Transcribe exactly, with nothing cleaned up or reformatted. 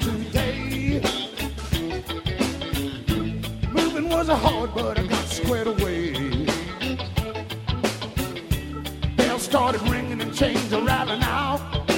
today. Moving was hard, but I got squared away. Bells started ringing and chains are rattling out.